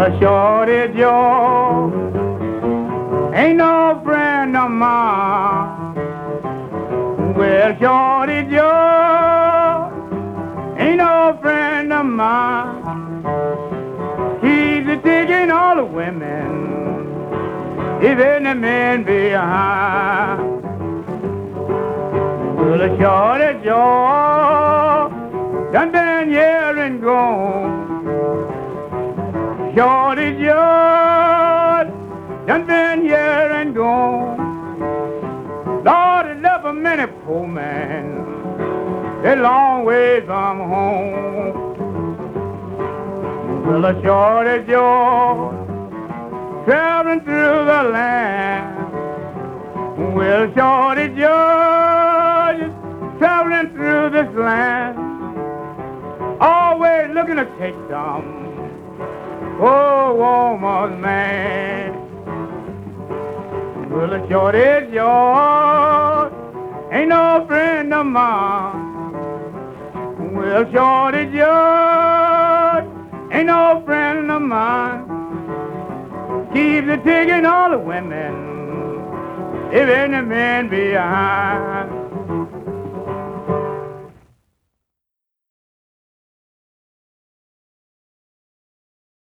Well, Shorty Joe ain't no friend of mine. Well, Shorty Joe ain't no friend of mine. He's taking all the women, even the men behind. Well, Shorty Joe done been here and gone. Shorty Joe done been here and gone. Lord, it left a many poor man a long way from home. Well, a Shorty Joe traveling through the land. Well, Shorty Joe traveling through this land, always looking to take some woman's man. Well, a Shorty Joe ain't no friend of mine. Well, Shorty Joe ain't no friend of mine. Keeps taking all the women, even the men behind.